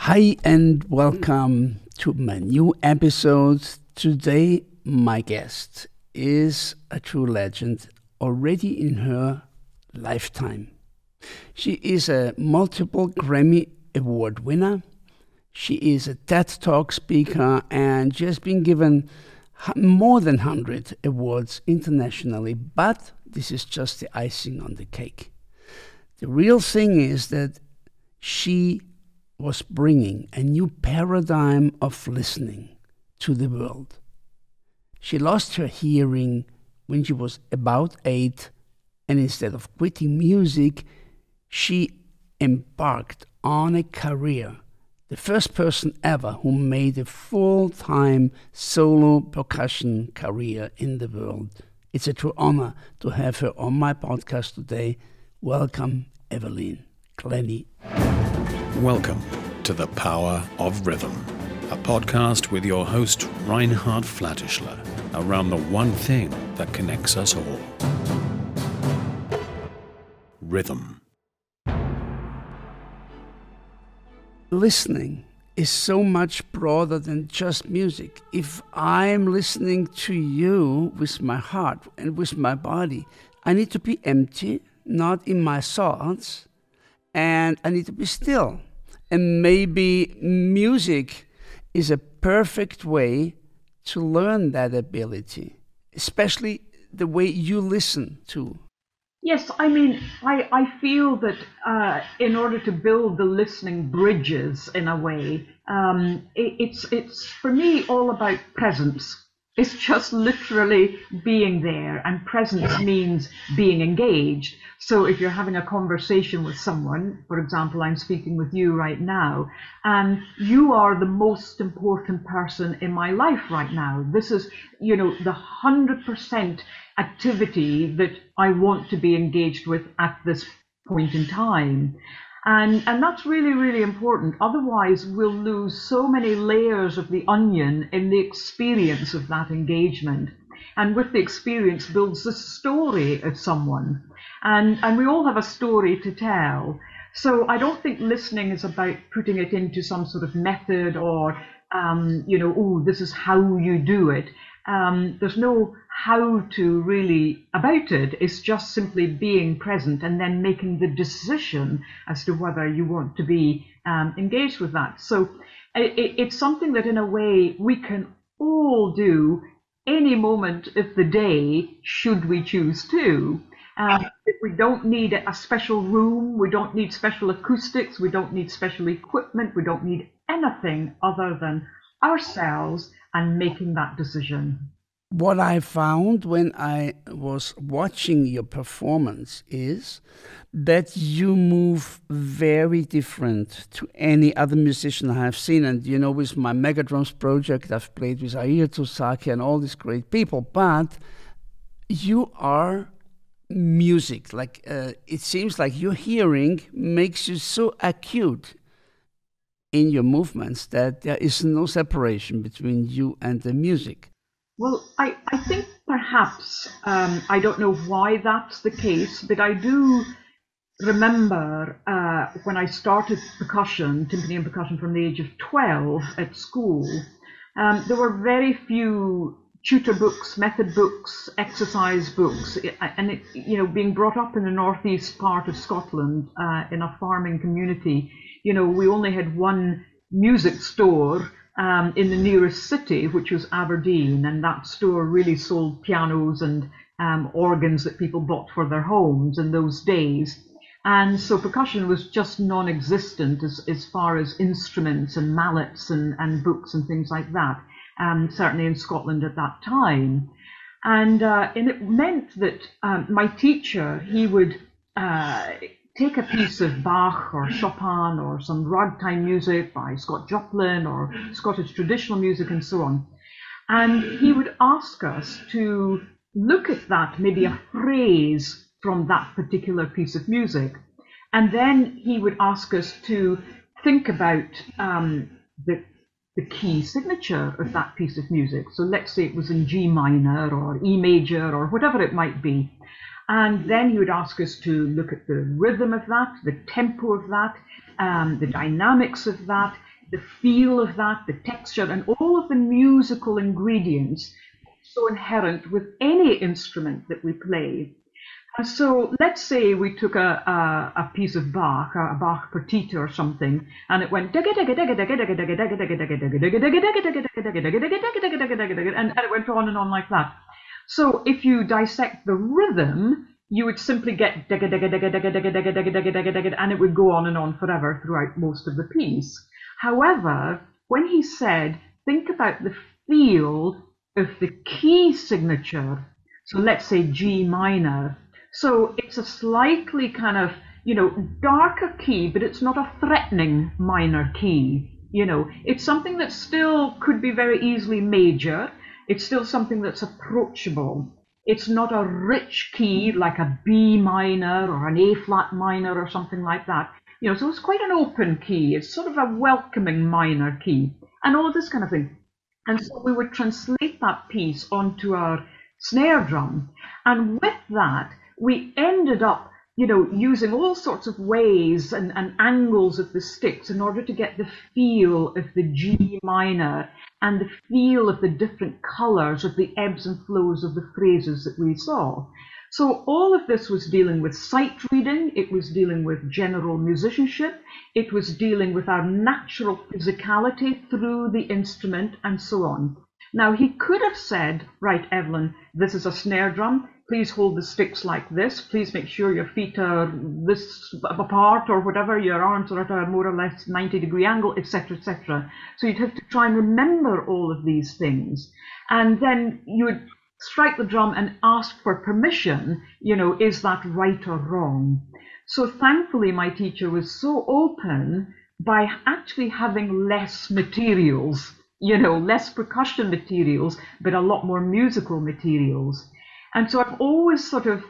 Hi and welcome to my new episode. Today my guest is a true legend already in her lifetime. She is a multiple Grammy Award winner. She is a TED Talk speaker and she has been given more than 100 awards internationally, but this is just the icing on the cake. The real thing is that she was bringing a new paradigm of listening to the world. She lost her hearing when she was about 8, and instead of quitting music, she embarked on a career, the first person ever who made a full-time solo percussion career in the world. It's a true honor to have her on my podcast today. Welcome, Evelyn Glennie. Welcome to The Power of Rhythm, a podcast with your host Reinhard Flatischler around the one thing that connects us all. Rhythm. Listening is so much broader than just music. If I'm listening to you with my heart and with my body, I need to be empty, not in my thoughts, and I need to be still. And maybe music is a perfect way to learn that ability, especially the way you listen to. Yes, I feel that in order to build the listening bridges in a way, it's for me all about presence. It's just literally being there, and presence means being engaged. So if you're having a conversation with someone, for example, I'm speaking with you right now, and you are the most important person in my life right now. This is, the 100% activity that I want to be engaged with at this point in time. And that's really, really important. Otherwise, we'll lose so many layers of the onion in the experience of that engagement. And with the experience builds the story of someone. And we all have a story to tell. So I don't think listening is about putting it into some sort of method or, this is how you do it. There's no how to really about it. It's just simply being present and then making the decision as to whether you want to be engaged with that. So it's something that in a way we can all do any moment of the day, should we choose to. We don't need a special room, we don't need special acoustics, we don't need special equipment, we don't need anything other than ourselves and making that decision. What I found when I was watching your performance is that you move very different to any other musician I have seen. And, with my Megadrums project, I've played with Airto Saki and all these great people. But you are music. It seems like your hearing makes you so acute in your movements that there is no separation between you and the music. Well, I think perhaps, I don't know why that's the case, but I do remember when I started percussion, timpani and percussion from the age of 12 at school, there were very few tutor books, method books, exercise books, and being brought up in the northeast part of Scotland in a farming community, we only had one music store in the nearest city, which was Aberdeen, and that store really sold pianos and organs that people bought for their homes in those days. And so percussion was just non-existent as far as instruments and mallets and books and things like that, certainly in Scotland at that time. And it meant that my teacher, he would take a piece of Bach or Chopin or some ragtime music by Scott Joplin or Scottish traditional music and so on. And he would ask us to look at that, maybe a phrase from that particular piece of music. And then he would ask us to think about the key signature of that piece of music. So let's say it was in G minor or E major or whatever it might be. And then he would ask us to look at the rhythm of that, the tempo of that, the dynamics of that, the feel of that, the texture, and all of the musical ingredients so inherent with any instrument that we play. And so let's say we took a piece of Bach, a Bach partita or something, and it went and it went on and on like that. So if you dissect the rhythm, you would simply get and it would go on and on forever throughout most of the piece. However, when he said, think about the feel of the key signature, so let's say G minor, so it's a slightly kind of, darker key, but it's not a threatening minor key. It's something that still could be very easily major. It's still something that's approachable. It's not a rich key like a B minor or an A flat minor or something like that. So it's quite an open key. It's sort of a welcoming minor key and all this kind of thing. And so we would translate that piece onto our snare drum. And with that, we ended up, using all sorts of ways and angles of the sticks in order to get the feel of the G minor and the feel of the different colors of the ebbs and flows of the phrases that we saw. So all of this was dealing with sight reading, it was dealing with general musicianship, it was dealing with our natural physicality through the instrument and so on. Now he could have said, right, Evelyn, this is a snare drum, please hold the sticks like this, please make sure your feet are this apart or whatever, your arms are at a more or less 90-degree angle, etc., etc. So you'd have to try and remember all of these things. And then you would strike the drum and ask for permission, is that right or wrong? So thankfully my teacher was so open by actually having less materials, less percussion materials, but a lot more musical materials. And so I've always sort of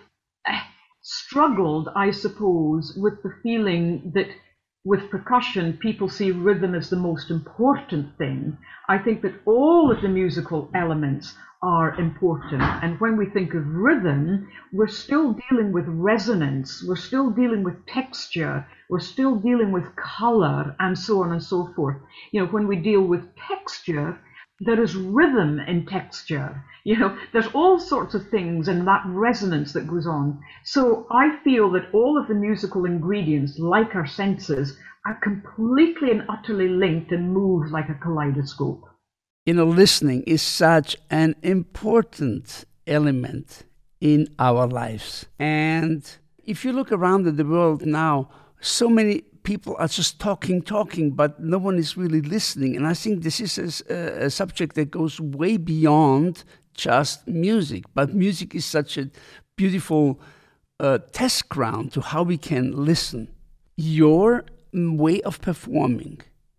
struggled, I suppose, with the feeling that with percussion, people see rhythm as the most important thing. I think that all of the musical elements are important. And when we think of rhythm, we're still dealing with resonance, we're still dealing with texture, we're still dealing with color, and so on and so forth. When we deal with texture, there is rhythm in texture. There's all sorts of things and that resonance that goes on. So I feel that all of the musical ingredients, like our senses, are completely and utterly linked and move like a kaleidoscope. Listening is such an important element in our lives. And if you look around at the world now, so many people are just talking, but no one is really listening. And I think this is a subject that goes way beyond just music. But music is such a beautiful test ground to how we can listen. Your way of performing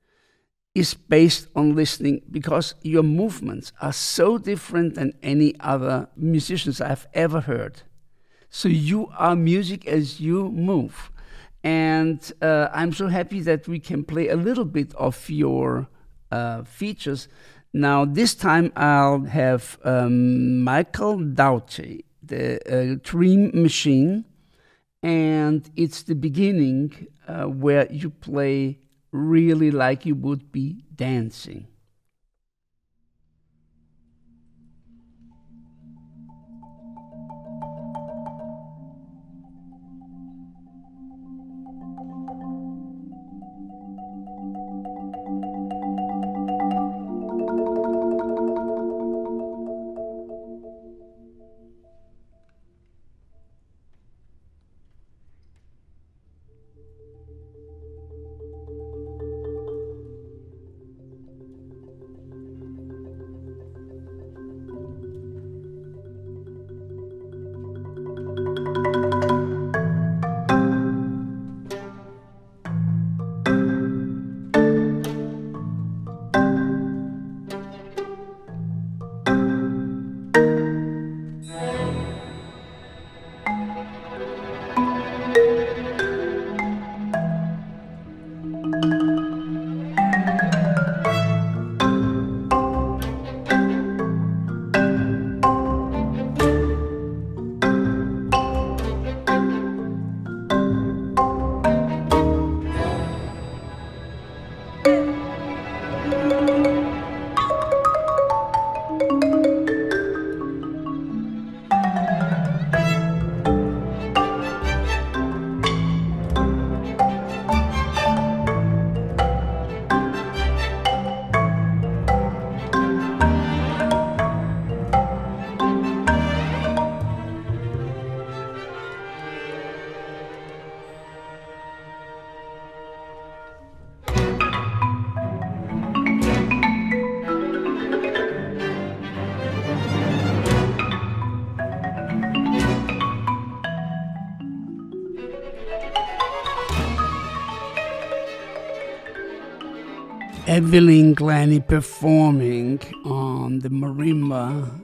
is based on listening because your movements are so different than any other musicians I've ever heard. So you are music as you move. And I'm so happy that we can play a little bit of your features. Now, this time I'll have Michael Daughtry, the Dream Machine, and it's the beginning where you play really like you would be dancing. Evelyn Glennie performing on the marimba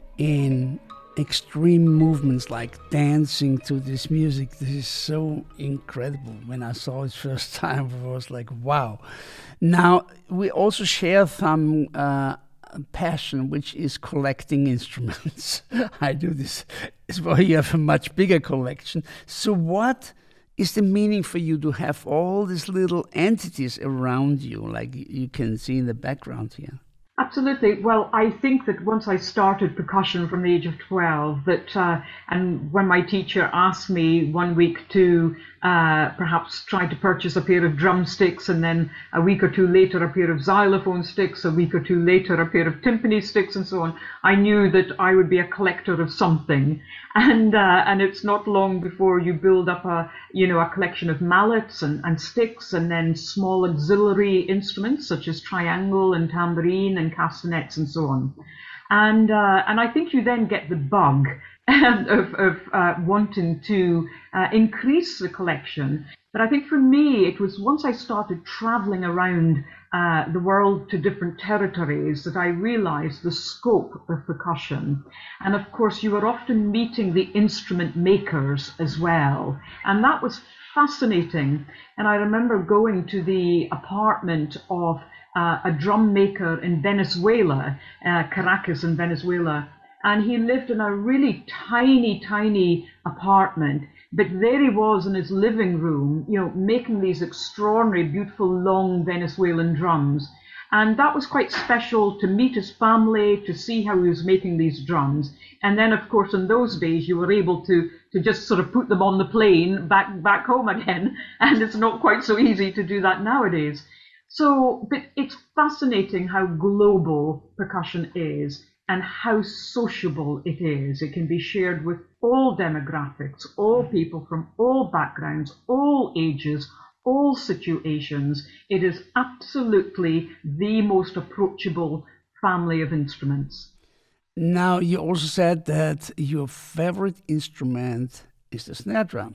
in extreme movements like dancing to this music. This is so incredible. When I saw it first time, I was like, wow. Now, we also share some passion, which is collecting instruments. I do this as well. You have a much bigger collection. So what is the meaning for you to have all these little entities around you, like you can see in the background here? Absolutely. Well, I think that once I started percussion from the age of 12, and when my teacher asked me one week to perhaps try to purchase a pair of drumsticks, and then a week or two later a pair of xylophone sticks, a week or two later a pair of timpani sticks, and so on, I knew that I would be a collector of something. And it's not long before you build up a collection of mallets and sticks, and then small auxiliary instruments such as triangle and tambourine and castanets and so on. And I think you then get the bug of wanting to increase the collection. But I think for me, it was once I started traveling around the world to different territories that I realized the scope of percussion. And of course, you were often meeting the instrument makers as well. And that was fascinating. And I remember going to the apartment of a drum maker in Venezuela, Caracas in Venezuela. And he lived in a really tiny apartment. But there he was in his living room, making these extraordinary, beautiful, long Venezuelan drums. And that was quite special to meet his family, to see how he was making these drums. And then, of course, in those days, you were able to just sort of put them on the plane back home again. And it's not quite so easy to do that nowadays. So, but it's fascinating how global percussion is and how sociable it is. It can be shared with all demographics, all people from all backgrounds, all ages, all situations. It is absolutely the most approachable family of instruments. Now, you also said that your favorite instrument is the snare drum.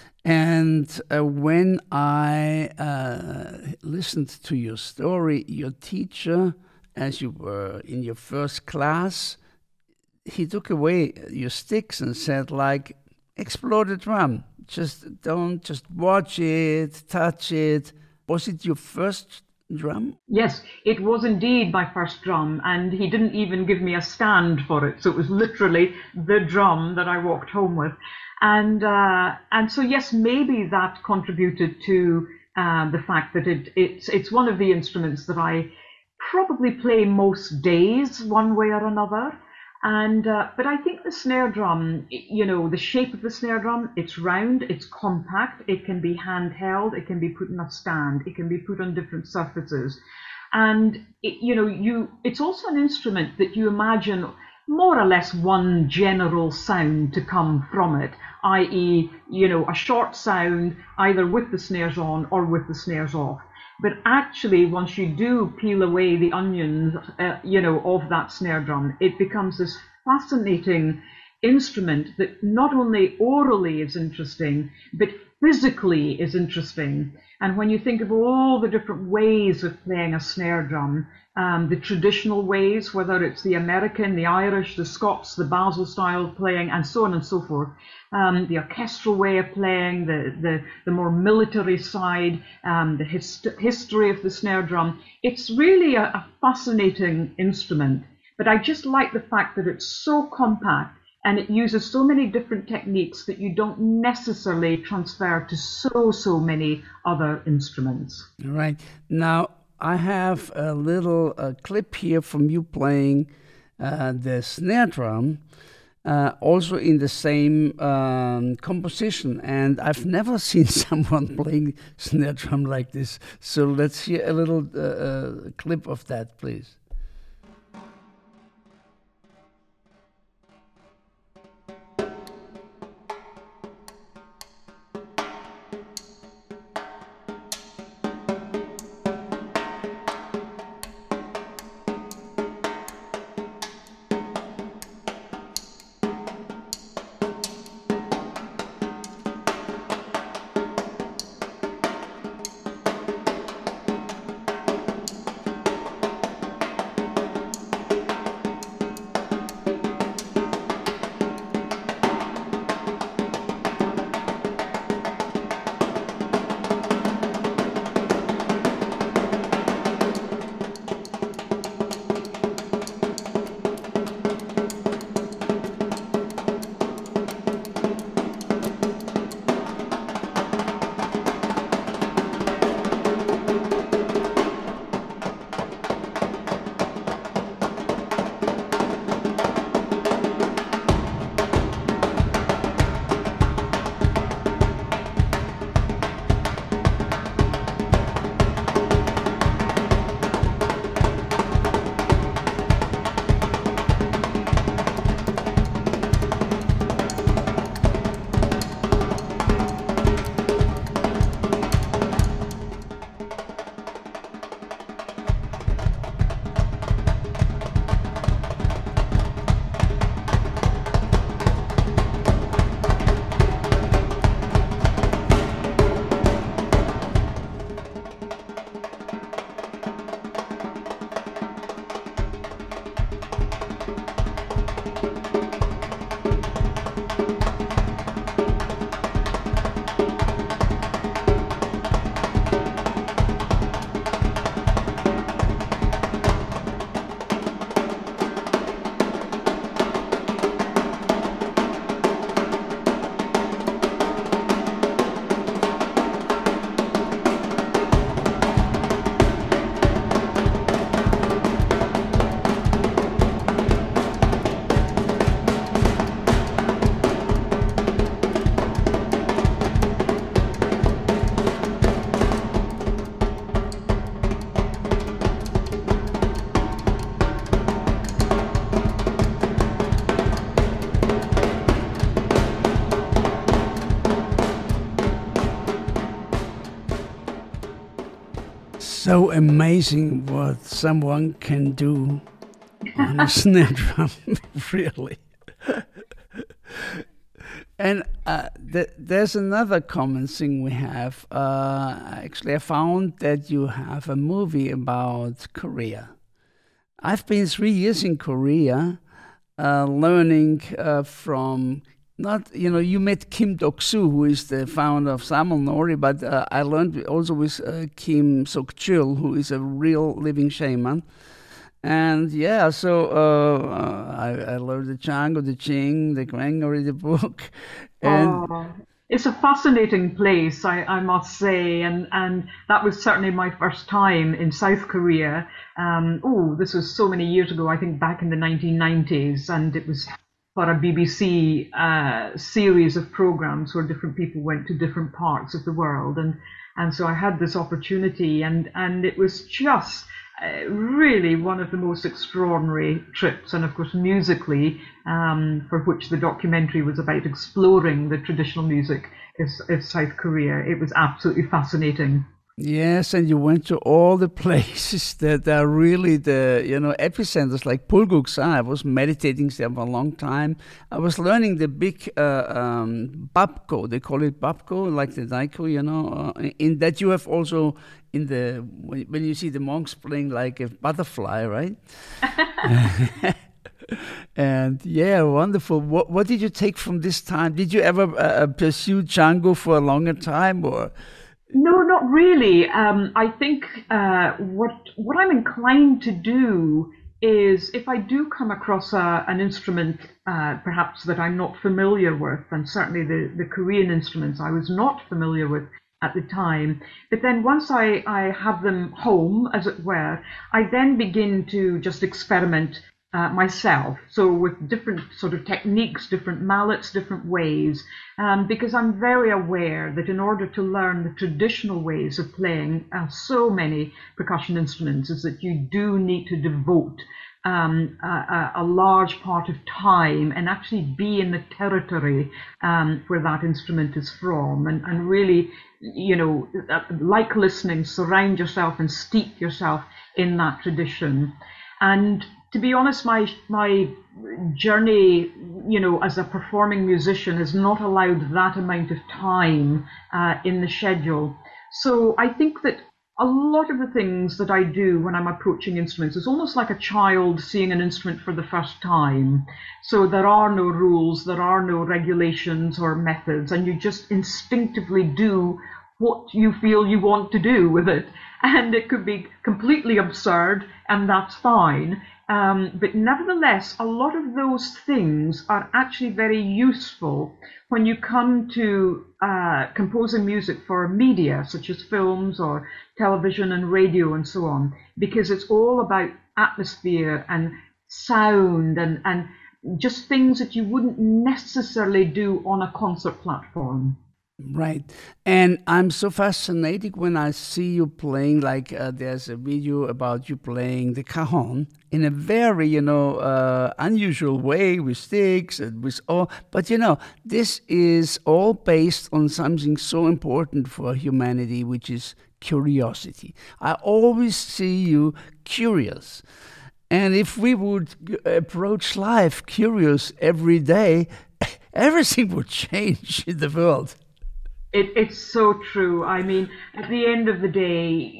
And when I listened to your story, your teacher, as you were in your first class, he took away your sticks and said, like, explore the drum. Just watch it, touch it. Was it your first drum? Yes, it was indeed my first drum, and he didn't even give me a stand for it. So it was literally the drum that I walked home with. And so, yes, maybe that contributed to the fact that it's one of the instruments that I probably play most days, one way or another. And but I think the snare drum, the shape of the snare drum, it's round, it's compact, it can be handheld, it can be put in a stand, it can be put on different surfaces. And it's also an instrument that you imagine more or less one general sound to come from it, i.e., a short sound either with the snares on or with the snares off. But actually, once you do peel away the onions, of that snare drum, it becomes this fascinating instrument that not only orally is interesting, but physically is interesting. And when you think of all the different ways of playing a snare drum, the traditional ways, whether it's the American, the Irish, the Scots, the Basel style playing, and so on and so forth, the orchestral way of playing, the more military side, the history of the snare drum. It's really a fascinating instrument. But I just like the fact that it's so compact and it uses so many different techniques that you don't necessarily transfer to so many other instruments. All right. Now, I have a little clip here from you playing the snare drum, also in the same composition. And I've never seen someone playing snare drum like this. So let's hear a little clip of that, please. so amazing what someone can do on a snare drum, really. And there's another common thing we have. Actually, I found that you have a movie about Korea. I've been 3 years in Korea, learning from, not, you met Kim Dok-soo, who is the founder of Samul Nori, but I learned also with Kim Sok-chul, who is a real living shaman. And yeah, so I learned the Chango, the Ching, the Gwangari, the book. And it's a fascinating place, I must say, and that was certainly my first time in South Korea. This was so many years ago, I think back in the 1990s, and it was for a BBC series of programs where different people went to different parts of the world, and so I had this opportunity, and it was just really one of the most extraordinary trips, and of course musically, for which the documentary was about exploring the traditional music of South Korea. It was absolutely fascinating. Yes, and you went to all the places that are really the epicenters, like Bulguksa. I was meditating there for a long time. I was learning the big babko. They call it babko, like the daiko. In that you have also when you see the monks playing like a butterfly, right? And yeah, wonderful. What did you take from this time? Did you ever pursue Django for a longer time, or? No, not really. I think what I'm inclined to do is, if I do come across an instrument perhaps that I'm not familiar with, and certainly the Korean instruments I was not familiar with at the time, but then once I have them home, as it were, I then begin to just experiment myself, so with different sort of techniques, different mallets, different ways, because I'm very aware that in order to learn the traditional ways of playing so many percussion instruments, is that you do need to devote a large part of time and actually be in the territory where that instrument is from, and really, like listening, surround yourself and steep yourself in that tradition. And to be honest, my journey, as a performing musician has not allowed that amount of time in the schedule. So I think that a lot of the things that I do when I'm approaching instruments is almost like a child seeing an instrument for the first time. So there are no rules, there are no regulations or methods, and you just instinctively do what you feel you want to do with it. And it could be completely absurd, and that's fine. But nevertheless, a lot of those things are actually very useful when you come to composing music for media, such as films or television and radio and so on, because it's all about atmosphere and sound and just things that you wouldn't necessarily do on a concert platform. Right. And I'm so fascinated when I see you playing, like there's a video about you playing the cajon in a very, unusual way with sticks and with all. But, this is all based on something so important for humanity, which is curiosity. I always see you curious. And if we would approach life curious every day, everything would change in the world. It's so true. I mean, at the end of the day,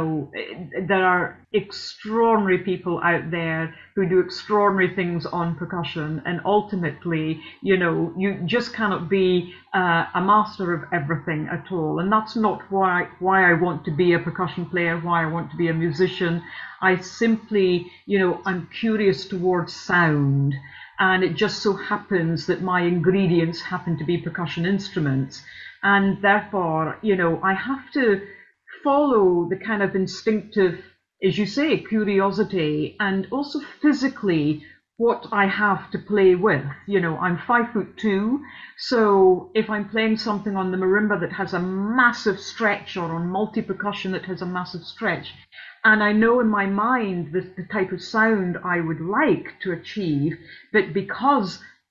there are extraordinary people out there who do extraordinary things on percussion, and ultimately, you just cannot be a master of everything at all. And that's not why I want to be a percussion player, why I want to be a musician. I simply, I'm curious towards sound, and it just so happens that my ingredients happen to be percussion instruments. And therefore, I have to follow the kind of instinctive, as you say, curiosity, and also physically what I have to play with. I'm 5'2", so if I'm playing something on the marimba that has a massive stretch, or on multi-percussion that has a massive stretch, and I know in my mind the type of sound I would like to achieve, but because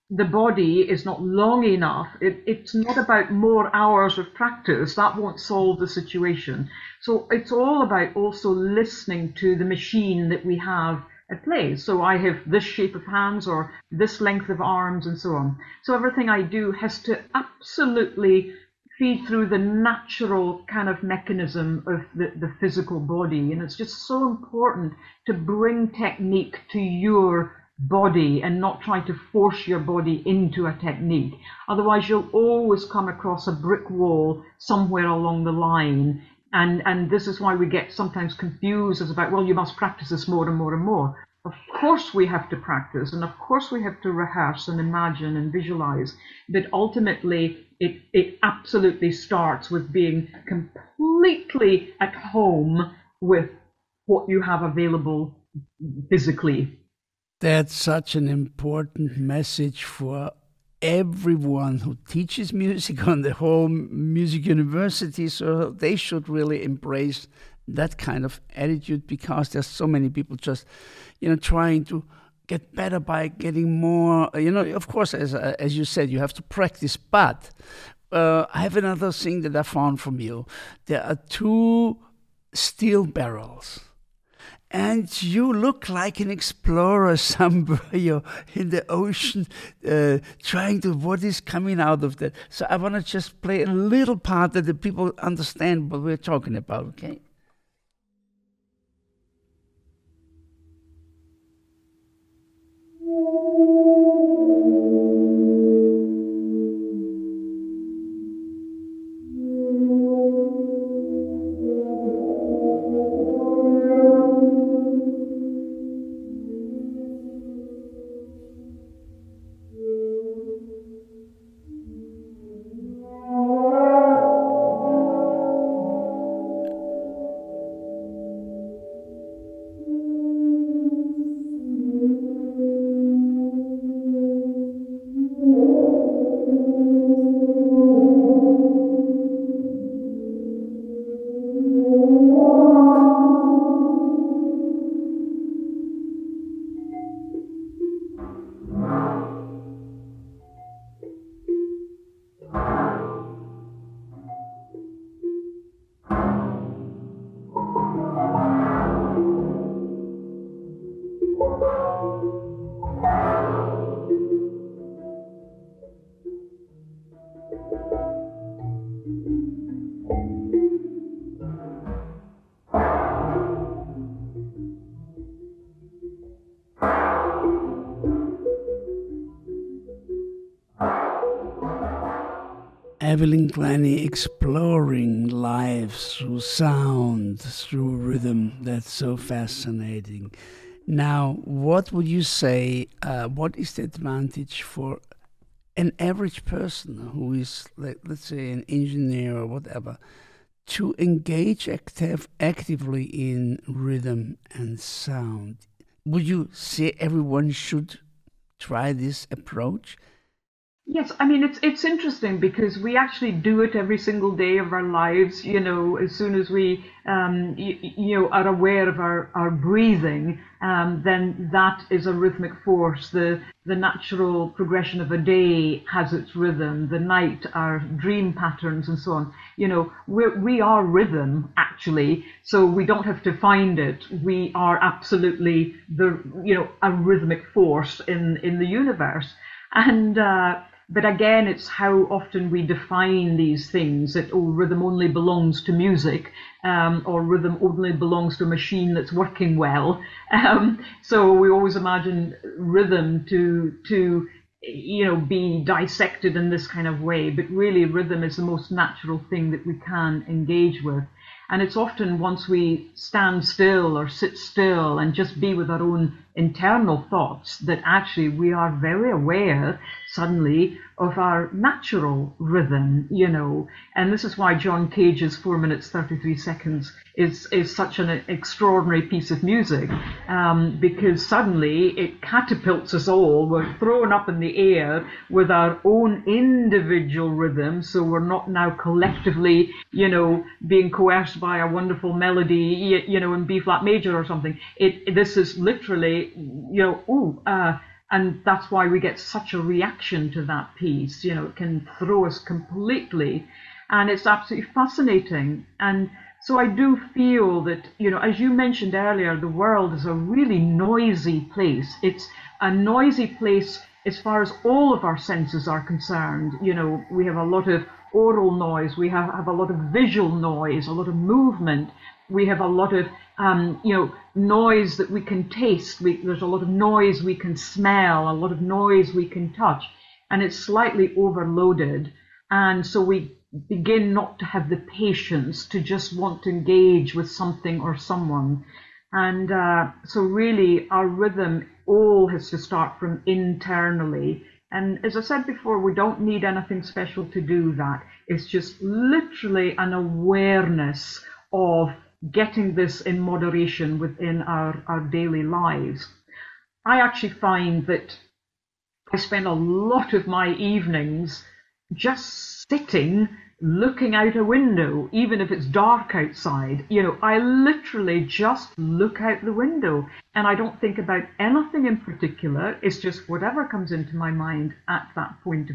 the body is not long enough. It's not about more hours of practice. That won't solve the situation. So it's all about also listening to the machine that we have at play. So I have this shape of hands or this length of arms and so on. So everything I do has to absolutely feed through the natural kind of mechanism of the physical body. And it's just so important to bring technique to your body and not try to force your body into a technique. Otherwise, you'll always come across a brick wall somewhere along the line. And this is why we get sometimes confused as about, well, you must practice this more and more and more. Of course we have to practice, and of course we have to rehearse and imagine and visualize. But ultimately, it absolutely starts with being completely at home with what you have available physically. That's such an important message for everyone who teaches music on the whole music university. So they should really embrace that kind of attitude, because there's so many people just, trying to get better by getting more, of course, as you said, you have to practice. But I have another thing that I found from you. There are 2 steel barrels. And you look like an explorer somewhere in the ocean, trying to what is coming out of that. So I want to just play a little part that the people understand what we're talking about, okay? Evelyn Glennie exploring life through sound, through rhythm. That's so fascinating. Now, what would you say, what is the advantage for an average person who is, let's say, an engineer or whatever, to engage actively in rhythm and sound? Would you say everyone should try this approach? Yes, I mean, it's interesting because we actually do it every single day of our lives, as soon as we, are aware of our breathing, then that is a rhythmic force. The natural progression of a day has its rhythm, the night, our dream patterns and so on. We are rhythm, actually, so we don't have to find it. We are absolutely a rhythmic force in the universe. And, but again, it's how often we define these things that, rhythm only belongs to music, or rhythm only belongs to a machine that's working well. So we always imagine rhythm to be dissected in this kind of way, but really rhythm is the most natural thing that we can engage with. And it's often once we stand still or sit still and just be with our own internal thoughts that actually we are very aware suddenly of our natural rhythm, And this is why John Cage's 4 minutes 33 seconds is such an extraordinary piece of music, because suddenly it catapults us all. We're thrown up in the air with our own individual rhythm, so we're not now collectively, being coerced by a wonderful melody, in B flat major or something. This is literally, And that's why we get such a reaction to that piece. You know, it can throw us completely, and it's absolutely fascinating. And so I do feel that, you know, as you mentioned earlier, the world is a really noisy place. It's a noisy place as far as all of our senses are concerned. You know, we have a lot of oral noise, we have a lot of visual noise, a lot of movement. We have a lot of, you know, noise that we can taste. There's a lot of noise we can smell, a lot of noise we can touch, and it's slightly overloaded. And so we begin not to have the patience to just want to engage with something or someone. And so really our rhythm all has to start from internally. And as I said before, we don't need anything special to do that. It's just literally an awareness of getting this in moderation within our daily lives. I actually find that I spend a lot of my evenings just sitting, looking out a window, even if it's dark outside. You know, I literally just look out the window and I don't think about anything in particular. It's just whatever comes into my mind at that point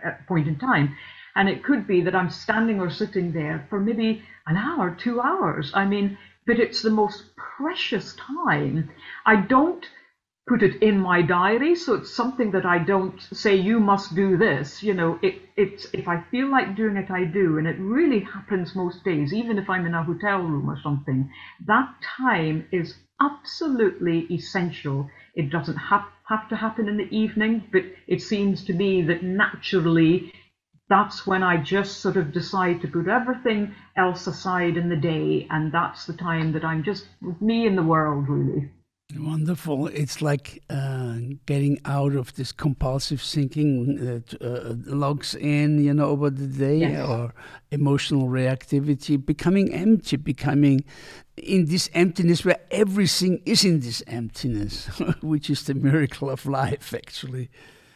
in time. And it could be that I'm standing or sitting there for maybe an hour, 2 hours. I mean, but it's the most precious time. I don't put it in my diary, so it's something that I don't say, you must do this. You know, it's if I feel like doing it, I do. And it really happens most days, even if I'm in a hotel room or something. That time is absolutely essential. It doesn't have to happen in the evening, but it seems to be that naturally that's when I just sort of decide to put everything else aside in the day, and that's the time that I'm just with me in the world, really. Wonderful. It's like getting out of this compulsive thinking that logs in, you know, over the day, yes, or emotional reactivity, becoming empty, becoming in this emptiness where everything is in this emptiness, which is the miracle of life, actually.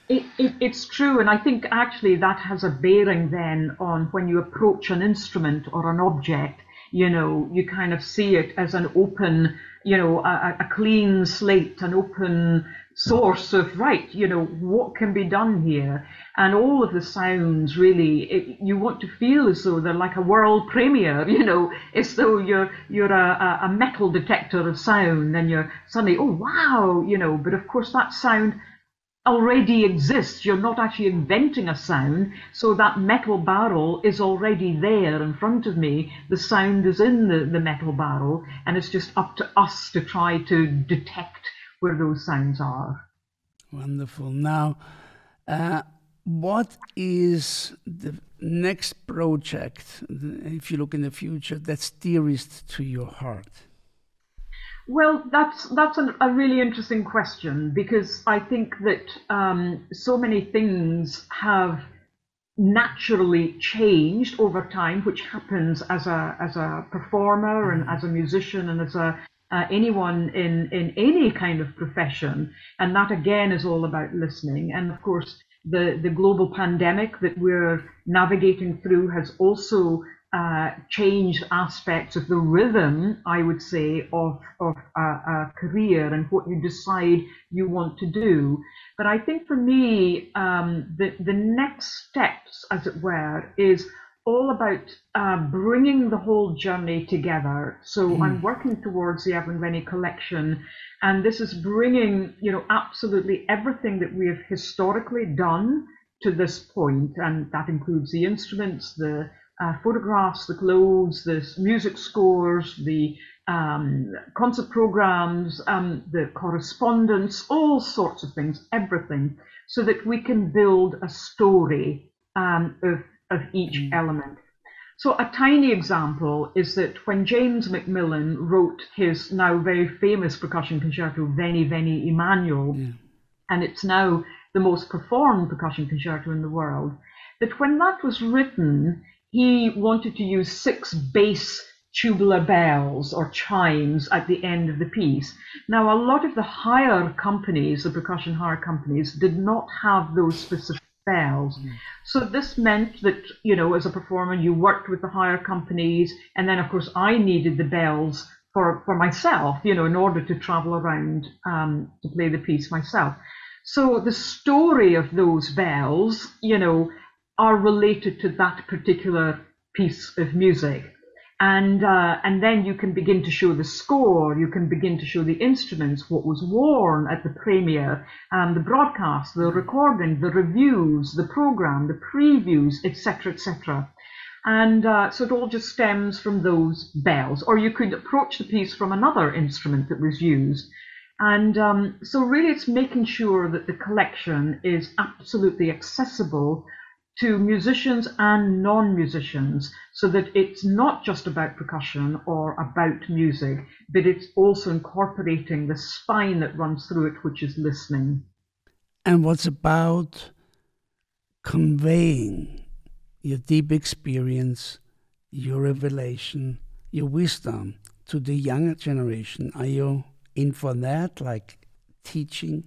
It's true, and I think actually that has a bearing then on when you approach an instrument or an object. You know, you kind of see it as an open, you know, a clean slate, an open source of, right, you know, what can be done here. And all of the sounds really, you want to feel as though they're like a world premiere, you know, as though you're a metal detector of sound, and you're suddenly, oh wow, you know, but of course that sound already exists. You're not actually inventing a sound, so that metal barrel is already there in front of me. The sound is in the metal barrel, and it's just up to us to try to detect where those sounds are. Wonderful. Now, what is the next project, if you look in the future, that's dearest to your heart? Well, that's a really interesting question, because I think that so many things have naturally changed over time, which happens as a performer and as a musician and as anyone in any kind of profession. And that again is all about listening. And of course, the global pandemic that we're navigating through has also changed aspects of the rhythm, I would say, of a career and what you decide you want to do. But I think for me, the next steps, as it were, is all about bringing the whole journey together. So I'm working towards the Evelyn Rennie collection, and this is bringing, you know, absolutely everything that we have historically done to this point, and that includes the instruments, the photographs, the clothes, the music scores, the concert programs, the correspondence, all sorts of things, everything, so that we can build a story of each element. So a tiny example is that when James Macmillan wrote his now very famous percussion concerto, Veni Veni Emmanuel, and it's now the most performed percussion concerto in the world, that when that was written, he wanted to use 6 bass tubular bells or chimes at the end of the piece. Now, a lot of the hire companies, the percussion hire companies, did not have those specific bells. So this meant that, you know, as a performer, you worked with the hire companies, and then of course I needed the bells for myself, you know, in order to travel around to play the piece myself. So the story of those bells, are related to that particular piece of music. And then you can begin to show the score, you can begin to show the instruments, what was worn at the premiere, the broadcast, the recording, the reviews, the program, the previews, etc., etc. And so it all just stems from those bells. Or you could approach the piece from another instrument that was used. And so really it's making sure that the collection is absolutely accessible to musicians and non-musicians, so that it's not just about percussion or about music, but it's also incorporating the spine that runs through it, which is listening. And what's about conveying your deep experience, your revelation, your wisdom to the younger generation? Are you in for that, like teaching?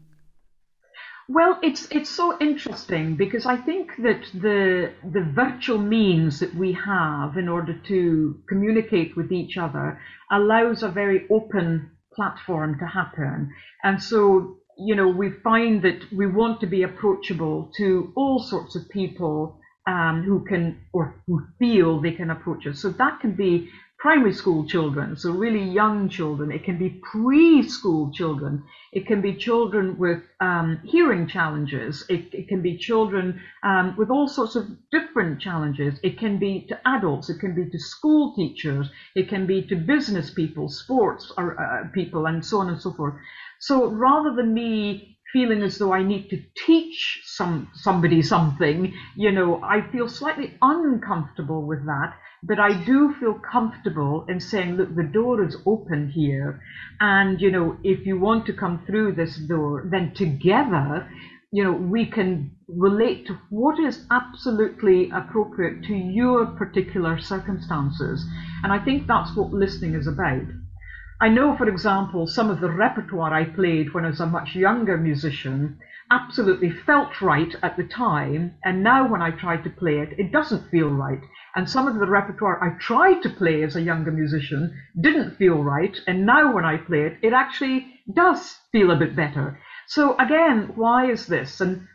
Well, it's so interesting, because I think that the virtual means that we have in order to communicate with each other allows a very open platform to happen. And so, we find that we want to be approachable to all sorts of people who can, or who feel they can approach us. So that can be primary school children, so really young children. It can be preschool children. It can be children with hearing challenges. It can be children with all sorts of different challenges. It can be to adults. It can be to school teachers. It can be to business people, sports people, and so on and so forth. So rather than me feeling as though I need to teach somebody something, I feel slightly uncomfortable with that. But I do feel comfortable in saying, look, the door is open here. And, if you want to come through this door, then together, we can relate to what is absolutely appropriate to your particular circumstances. And I think that's what listening is about. I know, for example, some of the repertoire I played when I was a much younger musician absolutely felt right at the time, and now when I try to play it, it doesn't feel right. And some of the repertoire I tried to play as a younger musician didn't feel right, and now when I play it, it actually does feel a bit better. So again, why is this? And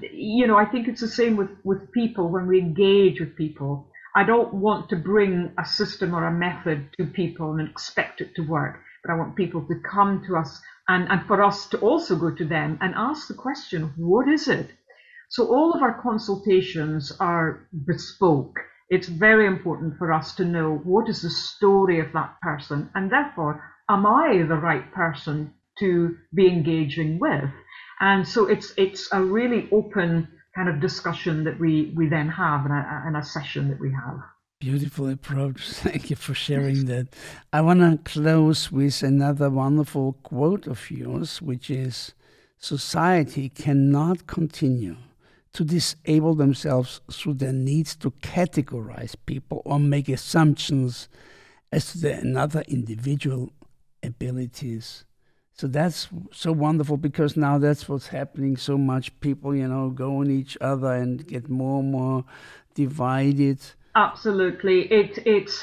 I think it's the same with people when we engage with people. I don't want to bring a system or a method to people and expect it to work, but I want people to come to us and for us to also go to them and ask the question, what is it? So all of our consultations are bespoke. It's very important for us to know what is the story of that person, and therefore, am I the right person to be engaging with? And so it's a really open kind of discussion that we then have in a session that we have. Beautiful approach. Thank you for sharing that. I want to close with another wonderful quote of yours, which is, society cannot continue to disable themselves through their needs to categorize people or make assumptions as to their another individual abilities. So that's so wonderful, because now that's what's happening so much. People, go on each other and get more and more divided. Absolutely. It's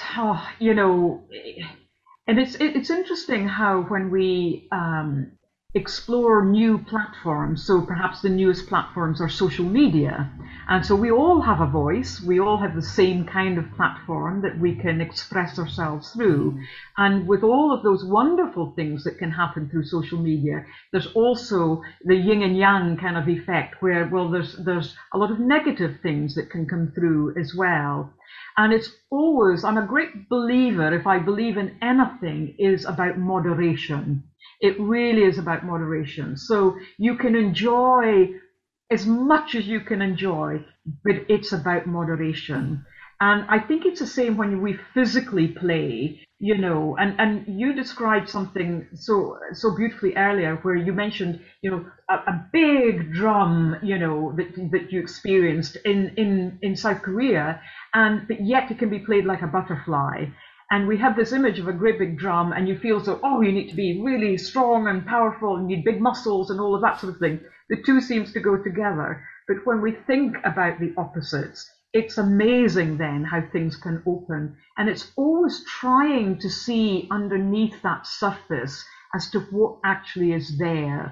and it's interesting how when we explore new platforms, so perhaps the newest platforms are social media, and so we all have a voice, we all have the same kind of platform that we can express ourselves through. And with all of those wonderful things that can happen through social media, there's also the yin and yang kind of effect where, well, there's a lot of negative things that can come through as well. And it's always, I'm a great believer, if I believe in anything, is about moderation. It really is about moderation. So you can enjoy as much as you can enjoy, but it's about moderation. And I think it's the same when we physically play, and you described something so beautifully earlier where you mentioned, a big drum, that you experienced in South Korea, but yet it can be played like a butterfly. And we have this image of a great big drum, and you feel so, you need to be really strong and powerful and you need big muscles and all of that sort of thing. The two seems to go together. But when we think about the opposites, it's amazing then how things can open. And it's always trying to see underneath that surface as to what actually is there.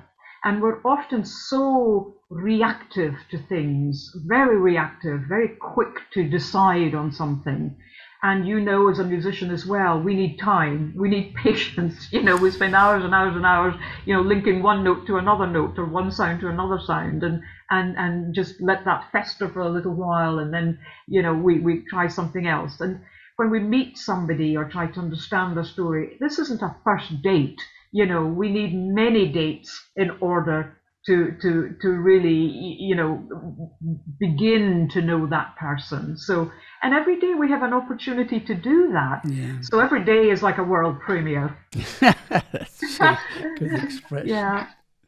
And we're often so reactive to things, very reactive, very quick to decide on something. And as a musician as well, we need time, we need patience. We spend hours and hours and hours, linking one note to another note or one sound to another sound, and just let that fester for a little while, and then, we try something else. And when we meet somebody or try to understand their story, this isn't a first date. We need many dates in order to really, begin to know that person. So, and every day we have an opportunity to do that. Yeah. So every day is like a world premiere. That's a good expression. Yeah.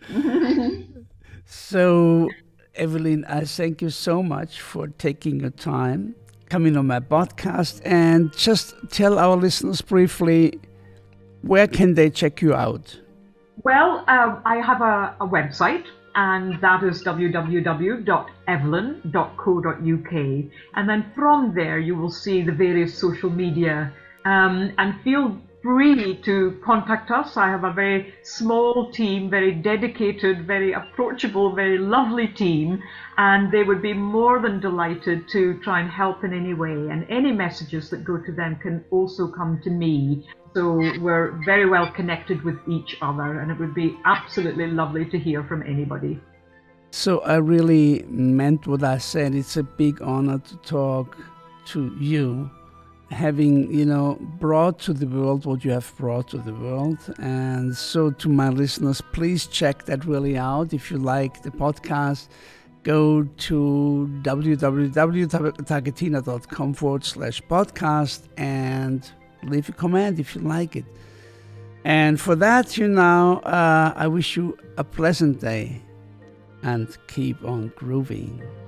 So, Evelyn, I thank you so much for taking your time, coming on my podcast, and just tell our listeners briefly, where can they check you out? Well, I have a website, and that is www.evelyn.co.uk. And then from there, you will see the various social media. And feel free to contact us. I have a very small team, very dedicated, very approachable, very lovely team. And they would be more than delighted to try and help in any way. And any messages that go to them can also come to me. So we're very well connected with each other, and it would be absolutely lovely to hear from anybody. So I really meant what I said. It's a big honor to talk to you, having, brought to the world what you have brought to the world. And so to my listeners, please check that really out. If you like the podcast, go to www.targetina.com/podcast and leave a comment if you like it. And for that, I wish you a pleasant day and keep on grooving.